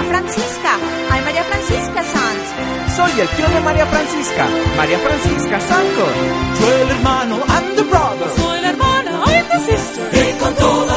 Francisca. I'm María Francisca Sanz. Soy el tío de María Francisca Santos. Soy el hermano, I'm the brother. Soy la hermana, I'm the sister. Y con todo